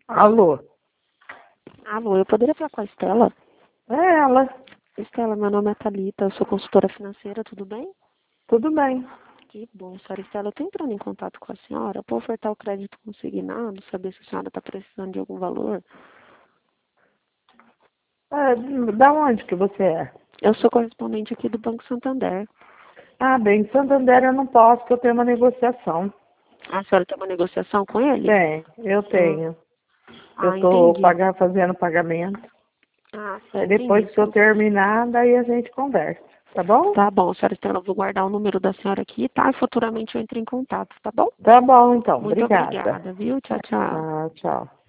Alô? Alô, eu poderia falar com a Estela? É ela. Estela, meu nome é Thalita, eu sou consultora financeira, tudo bem? Tudo bem. Que bom, senhora Estela. Eu tô entrando em contato com a senhora para ofertar o crédito consignado, saber se a senhora está precisando de algum valor. É, da onde que você é? Eu sou correspondente aqui do Banco Santander. Ah, bem, Santander eu não posso, porque eu tenho uma negociação. A senhora tem uma negociação com ele? Tem, eu Ah, tenho. Eu estou entendi. fazendo pagamento. Sim, Aí depois entendi. que eu terminar, daí a gente conversa. Tá bom? Tá bom, senhora Estela, eu vou guardar o número da senhora aqui, tá? E futuramente eu entro em contato, tá bom? Tá bom, então. Muito Obrigada. obrigada, viu? Tchau, tchau. Ah, tchau.